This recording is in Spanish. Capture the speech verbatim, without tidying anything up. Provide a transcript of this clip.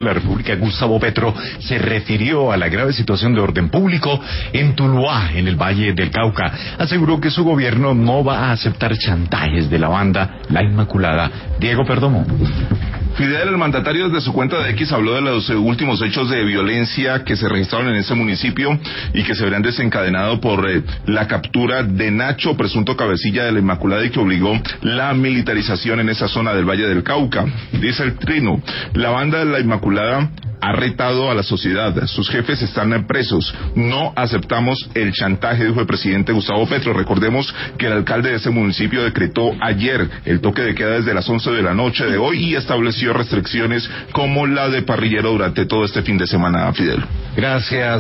La República, Gustavo Petro, se refirió a la grave situación de orden público en Tuluá, en el Valle del Cauca. Aseguró que su gobierno no va a aceptar chantajes de la banda La Inmaculada. Diego Perdomo. Fidel, el mandatario desde su cuenta de X habló de los últimos hechos de violencia que se registraron en ese municipio y que se verán desencadenados por eh, la captura de Nacho, presunto cabecilla de la Inmaculada, y que obligó la militarización en esa zona del Valle del Cauca. Dice el Trino, la banda de la Inmaculada ha retado a la sociedad, sus jefes están presos, no aceptamos el chantaje, dijo el presidente Gustavo Petro. Recordemos que el alcalde de ese municipio decretó ayer el toque de queda desde las once de la noche de hoy y estableció restricciones como la de parrillero durante todo este fin de semana, Fidel. Gracias.